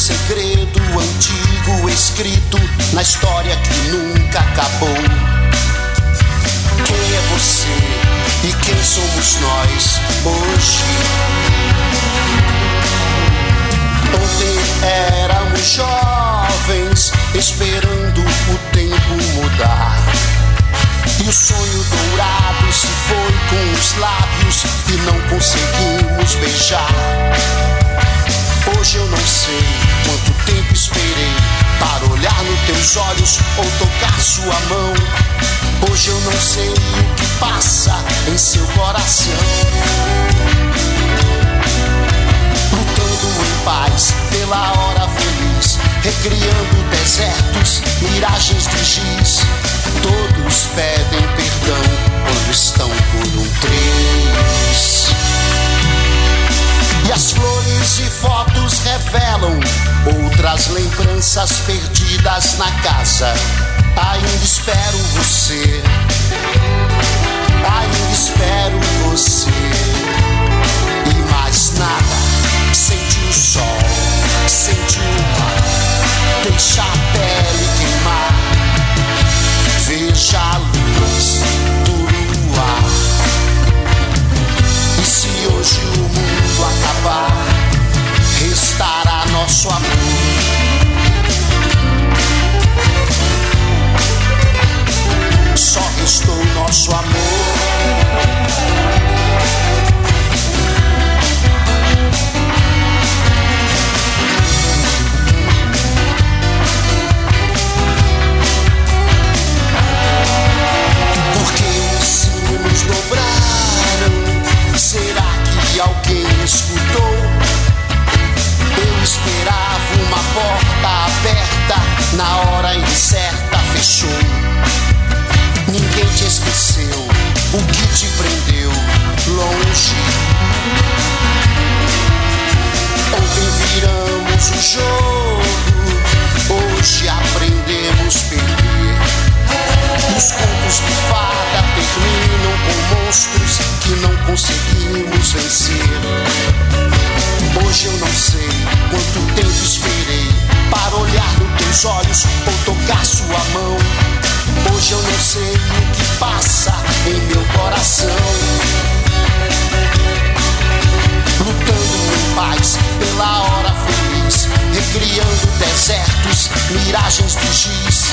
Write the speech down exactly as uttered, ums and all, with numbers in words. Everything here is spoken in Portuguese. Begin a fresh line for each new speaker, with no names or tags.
segredo antigo escrito na história que nunca acabou. Quem é você e quem somos nós hoje? Ontem éramos jovens, esperando o tempo mudar. E o sonho dourado se foi com os lábios e não conseguimos beijar. Hoje eu não sei quanto tempo esperei para olhar nos teus olhos ou tocar sua mão. Hoje eu não sei o que passa em seu coração. Lutando em paz pela hora feliz, recriando desertos, miragens de giz. Todos pedem perdão quando estão por um triz. E as flores e fotos revelam outras lembranças perdidas na casa. Ainda espero você, ainda espero você. E mais nada, sente o sol, sente o mar, deixa a pele queimar. Veja a luz do luar. E se hoje o mundo acabar, restará nosso amor. Só restou nosso amor. Será que alguém escutou? Eu esperava uma porta aberta, na hora incerta fechou. Ninguém te esqueceu, o que te prendeu longe. Ontem viramos o jogo, hoje aprendemos a perder. Os contos de fada terminam com monstros que não conseguimos vencer. Hoje eu não sei quanto tempo esperei para olhar nos teus olhos ou tocar sua mão. Hoje eu não sei o que passa em meu coração. Lutando em paz pela hora feliz, recriando desertos, miragens de giz.